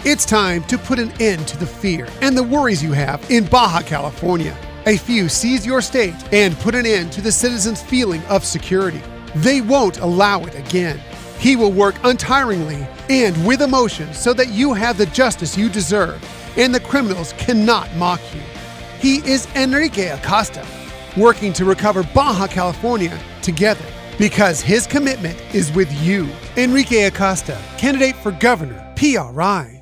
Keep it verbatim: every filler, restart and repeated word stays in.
It's time to put an end to the fear and the worries you have in Baja California. A few seize your state and put an end to the citizens' feeling of security. They won't allow it again. He will work untiringly and with emotion so that you have the justice you deserve and the criminals cannot mock you. He is Enrique Acosta, working to recover Baja California together because his commitment is with you. Enrique Acosta, candidate for governor, P R I.